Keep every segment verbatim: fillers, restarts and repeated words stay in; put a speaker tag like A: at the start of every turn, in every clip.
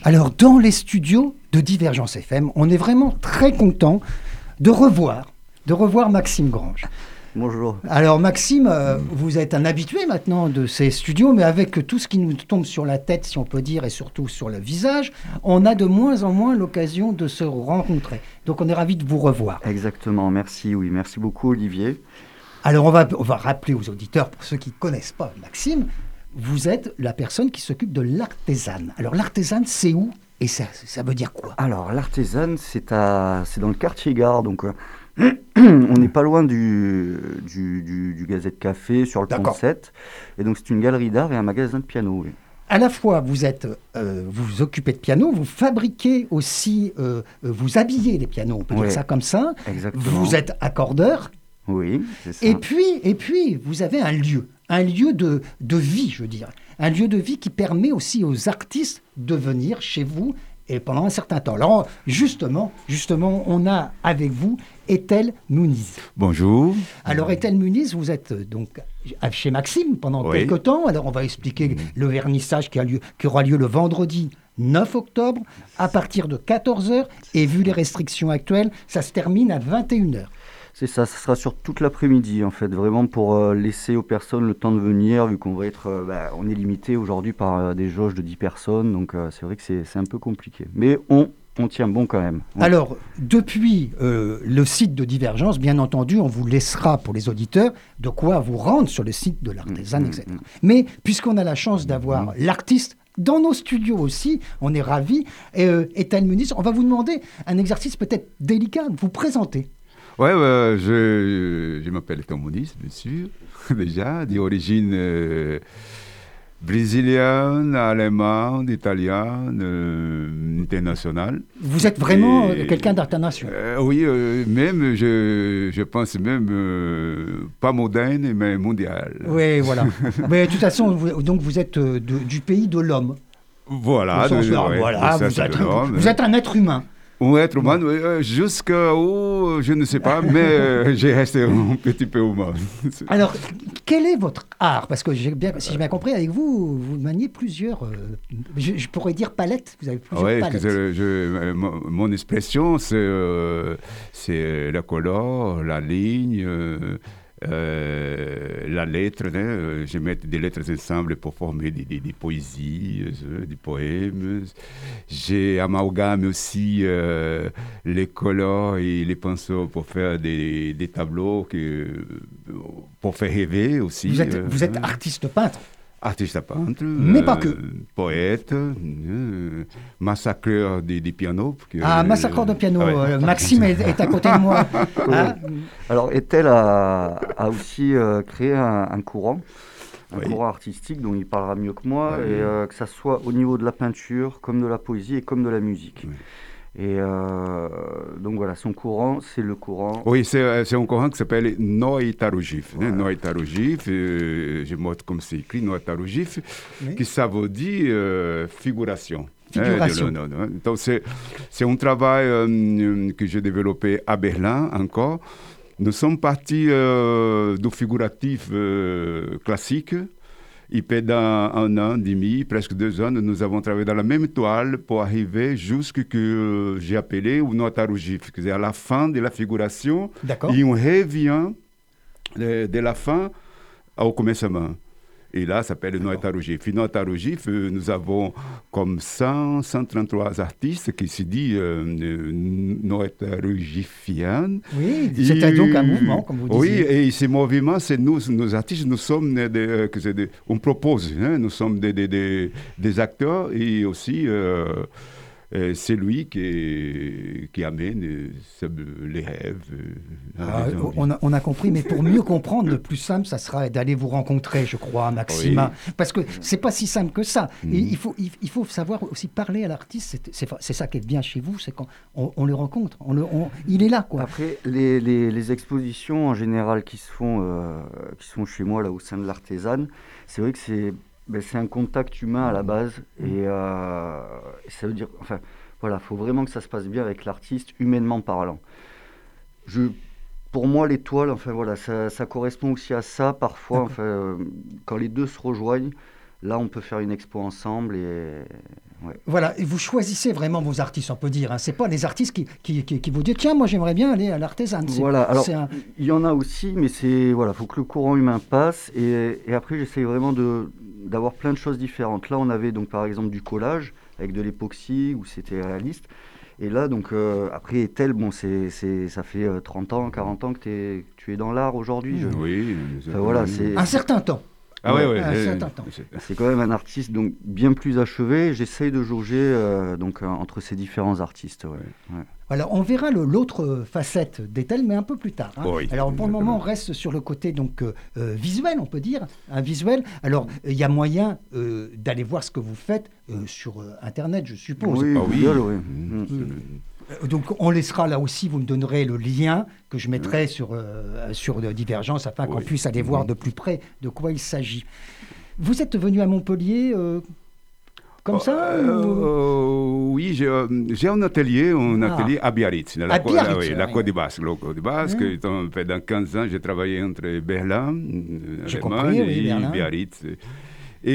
A: Alors, dans les studios de Divergence F M, on est vraiment très content de revoir, de revoir Maxime Grange.
B: Bonjour.
A: Alors Maxime, euh, vous êtes un habitué maintenant de ces studios, mais avec tout ce qui nous tombe sur la tête, si on peut dire, et surtout sur le visage, on a de moins en moins l'occasion de se rencontrer. Donc on est ravis de vous revoir.
B: Exactement, merci, oui, merci beaucoup Olivier.
A: Alors on va, on va rappeler aux auditeurs, pour ceux qui ne connaissent pas Maxime, vous êtes la personne qui s'occupe de l'artésane. Alors l'artésane, c'est où et ça, ça veut dire quoi?
B: Alors l'artésane, c'est, à, c'est dans le quartier Gare, donc euh, on n'est pas loin du, du, du, du Gazette Café sur le pont sept. Et donc c'est une galerie d'art et un magasin de piano. Oui.
A: À la fois, vous êtes, euh, vous vous occupez de piano, vous fabriquez aussi, euh, vous habillez les pianos, on peut
B: Oui,
A: dire ça comme ça.
B: Exactement.
A: Vous êtes accordeur.
B: Oui, c'est ça.
A: Et puis, et puis, vous avez un lieu, un lieu de, de vie, je veux dire. Un lieu de vie qui permet aussi aux artistes de venir chez vous et pendant un certain temps. Alors, justement, justement, on a avec vous Ethel Muniz.
C: Bonjour.
A: Alors, Ethel Muniz, vous êtes donc chez Maxime pendant
C: Oui.
A: quelques temps. Alors, on va expliquer mmh. le vernissage qui, a lieu, qui aura lieu le vendredi neuf octobre à partir de quatorze heures. Et vu les restrictions actuelles, ça se termine à vingt et une heures.
B: C'est ça, ça sera sur toute l'après-midi en fait, vraiment pour euh, laisser aux personnes le temps de venir, vu qu'on va être, euh, bah, on est limité aujourd'hui par euh, des jauges de dix personnes, donc euh, c'est vrai que c'est, c'est un peu compliqué. Mais on, on tient bon quand même. Ouais.
A: Alors, depuis euh, le site de Divergence, bien entendu, on vous laissera pour les auditeurs de quoi vous rendre sur le site de l'artisan, mmh, et cetera. Mmh. Mais puisqu'on a la chance d'avoir mmh. l'artiste dans nos studios aussi, on est ravis. Et euh, Ethel Muniz, on va vous demander un exercice peut-être délicat, de vous présenter.
C: Oui, ouais, je, je m'appelle Ethel Muniz, bien sûr, déjà, d'origine euh, brésilienne, allemande, italienne, euh, internationale.
A: Vous êtes vraiment Et, quelqu'un d'international.
C: euh, Oui, euh, même, je, je pense même, euh, pas moderne, mais mondial.
A: Oui, voilà. Mais de toute façon, vous, donc vous êtes de, du pays de l'homme.
C: Voilà.
A: De, de, ouais, voilà vous, êtes, vous êtes un être humain.
C: Un être humain, euh, jusqu'au, je ne sais pas, mais euh, j'ai resté un petit peu humain.
A: Alors, quel est votre art? Parce que j'ai bien, si j'ai bien compris, avec vous, vous maniez plusieurs, euh, je, je pourrais dire palettes, vous avez plusieurs
C: ouais,
A: palettes.
C: Je, je, mon, mon expression, c'est, euh, c'est la couleur, la ligne, euh, euh, la lettre. Hein, je mets des lettres ensemble pour former des, des, des poésies, euh, des poèmes. J'ai amalgamé aussi euh, les couleurs et les pinceaux pour faire des, des tableaux, que, pour faire rêver aussi.
A: Vous êtes,
C: euh,
A: vous êtes artiste peintre?
C: Artiste peintre,
A: mais
C: euh,
A: pas que.
C: Poète, euh, massacreur des, des pianos. Que,
A: ah, massacreur de piano. Ah ouais. euh, Maxime est, est à côté de moi. Hein?
B: Alors, Ethel a, a aussi euh, créé un, un courant, un oui. courant artistique dont il parlera mieux que moi, oui. et euh, que ça soit au niveau de la peinture, comme de la poésie et comme de la musique. Oui. Et euh, donc voilà, son courant, c'est le courant...
C: Oui, c'est, c'est un courant qui s'appelle Noitarougif. Voilà. Noitaroif, euh, je montre comme c'est écrit, Noitaroif, oui. qui ça veut dire euh, figuration.
A: Figuration.
C: Hein, de, de, de, donc c'est, c'est un travail euh, que j'ai développé à Berlin encore. Nous sommes partis euh, du figuratif euh, classique. Et pendant un an, demi, presque deux ans, nous avons travaillé dans la même toile pour arriver jusqu'à ce que j'ai appelé o Noitarouf, c'est-à-dire à la fin de la figuration.
A: D'accord.
C: Et on revient de, de la fin au commencement. Et là, ça s'appelle Noitarouf. Et Noitarouf, nous avons comme cent, cent trente-trois artistes qui se disent euh, Noitaroufiens.
A: Oui, c'était donc un mouvement, comme vous disiez.
C: Oui, et ce mouvement, c'est nous, nos artistes, nous sommes des, des, des on propose, hein, nous sommes des, des, des, des acteurs et aussi euh, euh, c'est lui qui, qui amène euh, les rêves. Euh,
A: ah, on, a, on a compris, mais pour mieux comprendre, le plus simple, ça sera d'aller vous rencontrer, je crois, Maxima. Oui. Parce que c'est pas si simple que ça. Mmh. Et il, faut, il, il faut savoir aussi parler à l'artiste. C'est, c'est, c'est ça qui est bien chez vous, c'est quand on, on le rencontre. On le, on, il est là, quoi.
B: Après, les, les, les expositions en général qui se font, euh, qui se font chez moi, là, au sein de l'artisanat, c'est vrai que c'est... Ben, c'est un contact humain à la base et, euh, et ça veut dire, enfin, voilà, faut vraiment que ça se passe bien avec l'artiste, humainement parlant. Je, pour moi, l'étoile, enfin voilà, ça, ça correspond aussi à ça parfois. Enfin, euh, quand les deux se rejoignent, là, on peut faire une expo ensemble et... Ouais.
A: Voilà, et vous choisissez vraiment vos artistes, on peut dire. Hein. C'est pas les artistes qui, qui, qui, qui vous disent tiens, moi j'aimerais bien aller à l'Artésane.
B: Voilà, alors
A: un...
B: il y en a aussi, mais c'est voilà, faut que le courant humain passe. Et, et après, j'essaye vraiment de d'avoir plein de choses différentes. Là, on avait donc par exemple du collage avec de l'époxy où c'était réaliste. Et là, donc euh, après Etel, bon, c'est, c'est, ça fait euh, trente ans, quarante ans que, t'es, que tu es dans l'art aujourd'hui. Je...
C: Oui,
B: enfin, voilà, c'est
A: un certain temps.
C: Ah ouais, ouais,
A: un
C: ouais,
A: certain temps.
B: C'est quand même un artiste donc bien plus achevé. J'essaye de jauger euh, donc euh, entre ces différents artistes. Ouais. Ouais.
A: Voilà, on verra le, l'autre facette d'Etel, mais un peu plus tard. Hein.
C: Oui,
A: alors pour
C: exactement.
A: le moment, on reste sur le côté donc euh, visuel, on peut dire, un visuel. Alors il y a moyen euh, d'aller voir ce que vous faites euh, sur euh, Internet, je suppose.
B: Oui,
C: Ah oui.
B: Google, oui.
C: Mmh.
A: Mmh. Donc on laissera là aussi, vous me donnerez le lien que je mettrai mmh. sur, euh, sur Divergence afin oui. qu'on puisse aller voir de plus près de quoi il s'agit. Vous êtes venu à Montpellier euh, comme oh, ça
C: euh,
A: ou...
C: euh, Oui, j'ai, j'ai un atelier, un ah. atelier à Biarritz, dans la,
A: à Biarritz,
C: la, oui,
A: ouais.
C: la Côte de Basque. La Côte de Basque, mmh. pendant quinze ans, j'ai travaillé entre Berlin,
A: j'ai
C: Allemagne,
A: compris, oui,
C: et
A: Berlin.
C: Biarritz. Et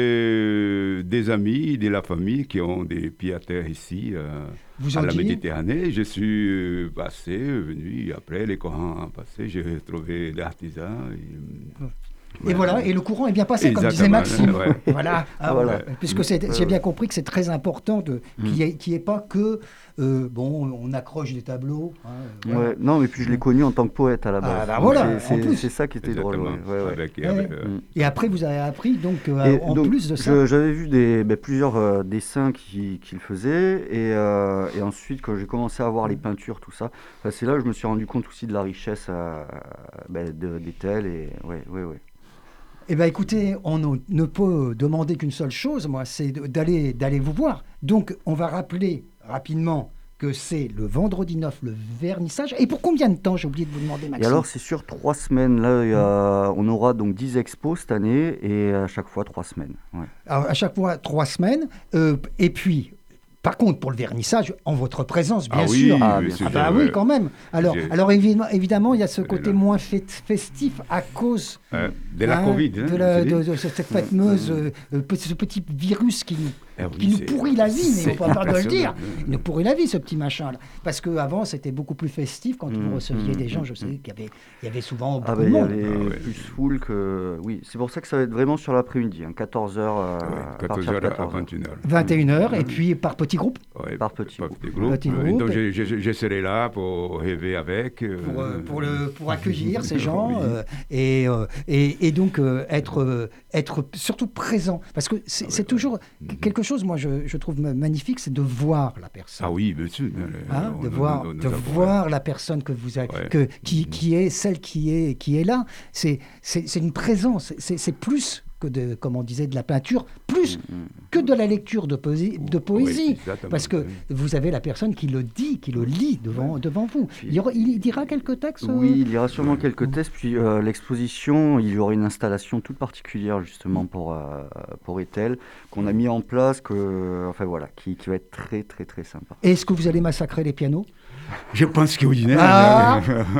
C: euh, des amis de la famille qui ont des pieds-à-terre ici, euh, à la Méditerranée. Je suis passé, venu, après les courants passés, j'ai retrouvé des artisans. Et,
A: Et ouais. voilà, et le courant est bien passé, exactement, comme disait Maxime.
C: Ouais.
A: Voilà, ah, voilà. Ouais. Puisque c'est, j'ai bien compris que c'est très important de, mmh. qu'il n'y ait, qu'il y ait pas que, euh, bon, on accroche des tableaux. Hein,
B: ouais, voilà. Non, mais puis je l'ai connu en tant que poète à la base.
A: Ah, bah voilà,
B: c'est,
A: en plus.
B: C'est ça qui était
C: exactement.
B: drôle. Ouais, ouais.
C: Avec, avec, euh...
A: Et après, vous avez appris, donc, euh, en
B: donc,
A: plus de ça.
B: Je, j'avais vu des, ben, plusieurs euh, dessins qu'il, qu'il faisait, et, euh, et ensuite, quand j'ai commencé à voir les peintures, tout ça, ben, c'est là que je me suis rendu compte aussi de la richesse euh, ben, de, d'Etel, et ouais, ouais, ouais.
A: Eh bien, écoutez, on ne peut demander qu'une seule chose, moi, c'est d'aller, d'aller vous voir. Donc, on va rappeler rapidement que c'est le vendredi neuf, le vernissage. Et pour combien de temps, j'ai oublié de vous demander, Maxime?
B: Et alors, c'est sur trois semaines. Là, il y a, on aura donc dix expos cette année, et à chaque fois, trois semaines. Ouais.
A: Alors, à chaque fois, trois semaines. Euh, et puis... Par contre, pour le vernissage, en votre présence, bien
C: ah
A: sûr.
C: Oui,
A: ah,
C: bien
A: ah bah oui, quand même. Alors, alors évidemment, évidemment, il y a ce côté moins festif à cause
C: euh, de la hein, Covid, hein,
A: de, la, de, de cette fameuse, euh, ce petit virus qui, ah oui, qui nous pourrit la vie, mais on ne peut pas le dire. Il nous pourrit la vie, ce petit machin-là. Parce qu'avant, c'était beaucoup plus festif quand mmh, vous receviez mmh, des gens. Je sais qu'il y avait, il y avait souvent beaucoup
B: ah bah,
A: de monde.
B: Il y avait ah, ouais. plus foule que... Oui, c'est pour ça que ça va être vraiment sur l'après-midi, hein, quatorze heures. Euh,
C: ouais, quatorze heures à vingt et une heures.
A: vingt et une heures, et puis par petit groupe.
C: Ouais,
B: par petit
C: par
B: groupe.
C: Petit groupe.
A: Petit groupe.
C: Donc je, je, je serai là pour rêver avec. Euh,
A: pour, euh, pour, le, pour accueillir ces gens oui. euh, et, euh, et, et donc euh, être, euh, être surtout présent. Parce que c'est, ah ouais, c'est ouais. toujours mm-hmm. quelque chose, moi je, je trouve magnifique, c'est de voir la personne.
C: Ah oui, bien sûr.
A: Hein,
C: on,
A: de
C: on,
A: voir,
C: on, on,
A: de voir la personne que vous avez,
C: ouais.
A: que, qui, qui est celle qui est, qui est là. C'est, c'est, c'est une présence, c'est, c'est plus que de, comme on disait, de la peinture, plus mmh. que de la lecture de poésie, de poésie oui, parce que vous avez la personne qui le dit, qui le lit devant, ouais. devant vous. Il, y aura, il dira quelques textes euh...
B: Oui, il dira sûrement quelques textes, puis euh, l'exposition, il y aura une installation toute particulière justement pour, euh, pour Etel, qu'on a mis en place, que, enfin voilà, qui, qui va être très très très sympa.
A: Et est-ce que vous allez massacrer les pianos ?
C: Je pense que oui.
A: Ah,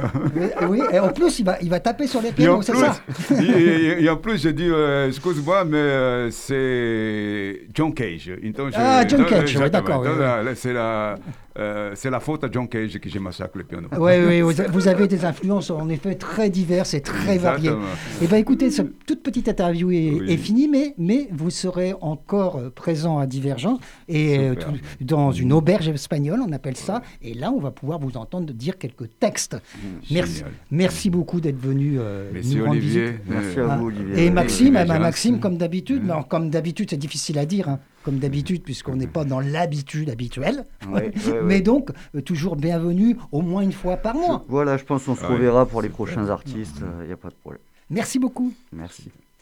A: oui, et en plus, il va, il va taper sur les pianos, c'est ça.
C: et, et en plus, je dis, euh, excuse-moi, mais euh, c'est John Cage.
A: Donc, je, ah, John Cage, oui, d'accord.
C: Donc, oui. C'est, la, euh, c'est la faute à John Cage que je massacre le piano.
A: Oui, oui, vous, vous avez des influences en effet très diverses et très variées. Et bien écoutez, cette toute petite interview est, oui. est finie, mais, mais vous serez encore présent à Divergence et euh, tout, dans une auberge espagnole, on appelle ça. Et là, on va pouvoir vous entendre dire quelques textes. Mmh, merci, merci beaucoup d'être venu euh,
C: merci
A: nous rendre
C: Olivier.
A: visite.
B: Merci à vous, Olivier.
A: Et Maxime, eh ben, Maxime, comme d'habitude, non, comme d'habitude, c'est difficile à dire, hein, comme d'habitude, puisqu'on n'est pas dans l'habitude habituelle. Ouais, ouais, Mais ouais. donc, euh, toujours bienvenue au moins une fois par mois.
B: Je, voilà, je pense qu'on se reverra pour les prochains artistes, il n'y a pas de problème.
A: Merci beaucoup.
B: Merci.